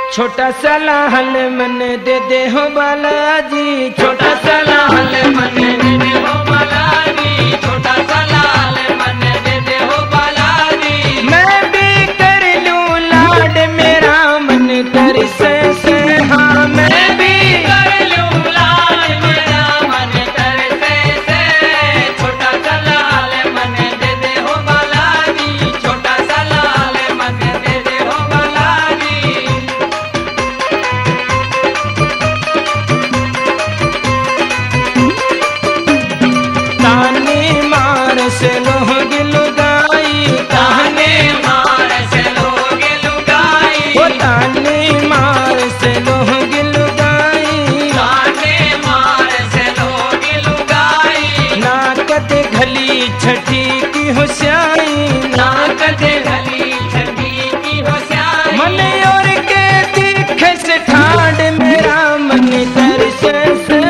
छोटा सा लाल मन दे दे हो बालाजी, छोटा सा लाल मन दे दे हो बालाजी, छोटा सा लाल मन दे दे हो बालाजी। मैं भी कर लूं लाड मेरा मन कर से हाँ, मैं भी कर लूं लाड मेरा मन कर से। छोटा सा लाल मन दे दे हो बालाजी, छोटा सा लाल मन दे दे हो बालाजी। ताने मार से लोग लुगाई, ताने मार से लोग लुगाई, ओ ताने मार से लोग लुगाई, ताने मार से लोग लुगाई। ना कदे घली छठी की होशियारी, ना कदे घली छठी की होशियारी। मन और के दिखे से ठाड़ मेरा मन तरसे से,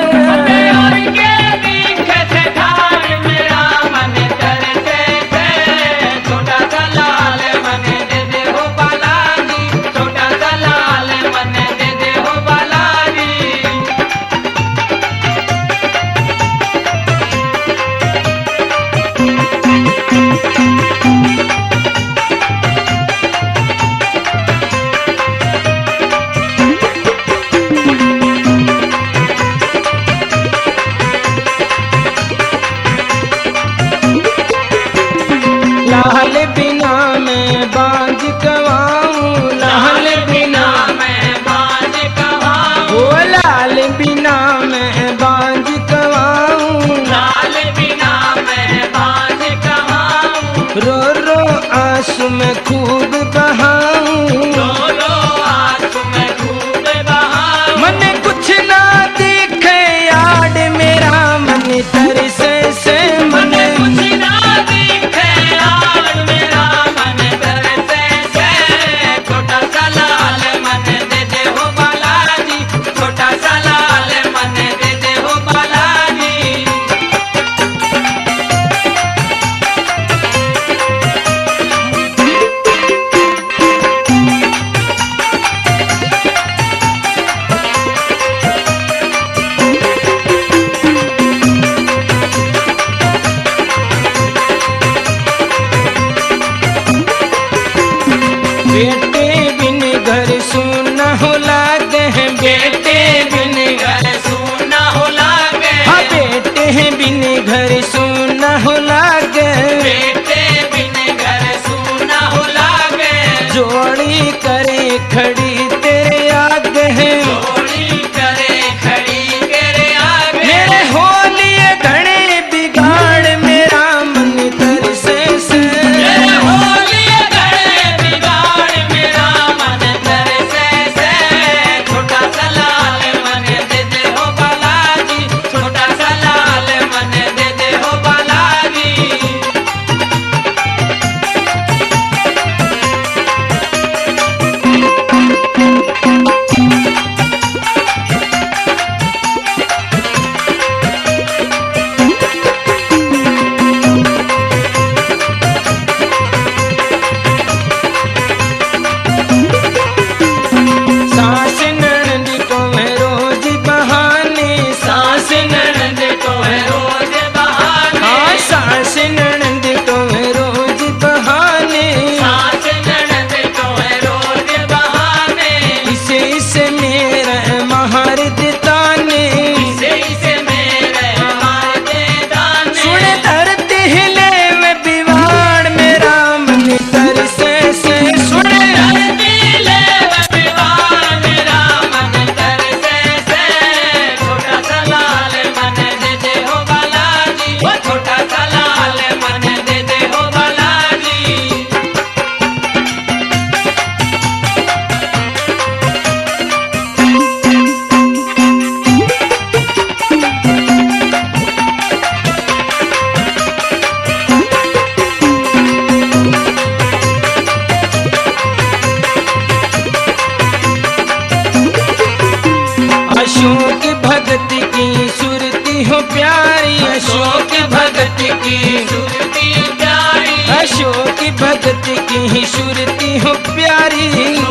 लाल बिना मैं बाज कवाऊं, लाल बिना मैं बाज कवाऊं, ओ लाल बिना मैं बाज कवाऊं, लाल बिना मैं बाज कवाऊं। रो रो आंसू में खूब बहाऊं, रो रो आंसू में खूब बहाऊं। मन कुछ ना दिखे याद मेरा मन तरसे से, मन कुछ ना दिखे याद मेरा मन तरसे से। छोटा सा लाल मन दे दे हो बालाजी, छोटा सा लाल मन दे दे हो बालाजी। बेटे बिन घर सूना हो लागे हैं, बेटे बिन घर सूना हो लागे, हाँ बेटे बिन घर सूना हो लागे, बेटे बिन घर सूना हो लागे। जोड़ी करे खड़ी तेरे आगे है, जोड़ी करे खड़ी तेरे आगे। मेरे होलिए घड़े बिगाड़ मेरा मन तरसे से, मेरे होलिए घड़े बिगाड़ मेरा मन तरसे से। छोटा सा लाल मन दे दे हो बालाजी, छोटा सा लाल मन दे दे हो बालाजी। सास ननद को है रोज बहाने, सास ननद को है रोज बहाने, हाँ सास ननद को है रोज बहाने, सास ननद को है रोज बहाने। इसे मेरा महार देताने, इसे मेरा महार देताने। सुने धरती हिले में बिवाड़ मेरा मन तरसे से, सुने धरती हिले में बिवाड़ मेरा मन तरसे से। छोटा सा लाल मन दे दे हो बालाजी, ओ छोटा सा लाल मन दे दे हो बालाजी। अशोक भगत की सुरती हो प्यारी, अशोक भगत की सुरती प्यारी, अशोक भगत की सुरती हो प्यारी।